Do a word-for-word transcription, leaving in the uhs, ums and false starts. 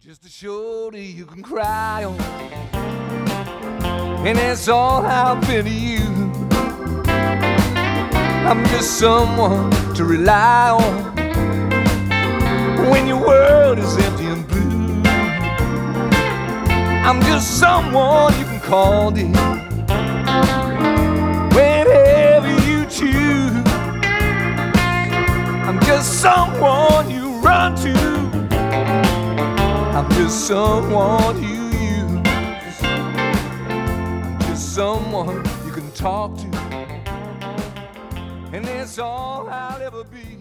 Just a shoulder you can cry on, and that's all I've been to you. I'm just someone to rely on when your world is empty and blue. I'm just someone you can call dear whenever you choose. I'm just someone you run to. I'm just someone you use. I'm just someone you can talk to, and that's all I'll ever be.